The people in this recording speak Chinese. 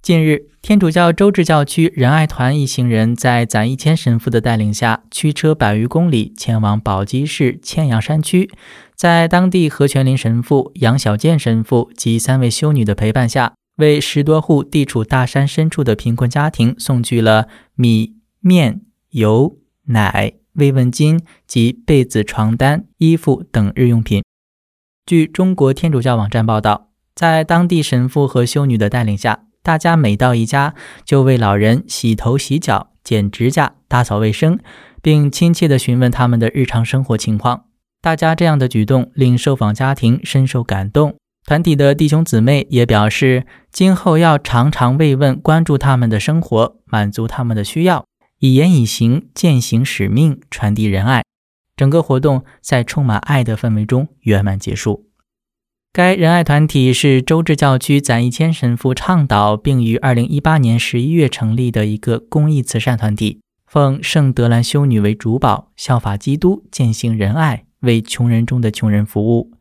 近日，天主教周至教区仁爱团一行人在赞一谦神父的带领下，驱车100余公里前往宝鸡市千阳山区，在当地何全林神父、杨小健神父及3位修女的陪伴下，为10多户地处大山深处的贫困家庭送去了米、面、油、奶、慰问金及被子、床单、衣服等日用品。据中国天主教网站报道，在当地神父和修女的带领下，大家每到一家就为老人洗头洗脚、剪指甲、打扫卫生，并亲切地询问他们的日常生活情况。大家这样的举动令受访家庭深受感动，团体的弟兄姊妹也表示，今后要常常慰问关注他们的生活，满足他们的需要，以言以行，践行使命，传递仁爱。整个活动在充满爱的氛围中圆满结束。该仁爱团体是周至教区赞一谦神父倡导并于2018年11月成立的一个公益慈善团体，奉圣德兰修女为主保，效法基督，践行仁爱，为穷人中的穷人服务。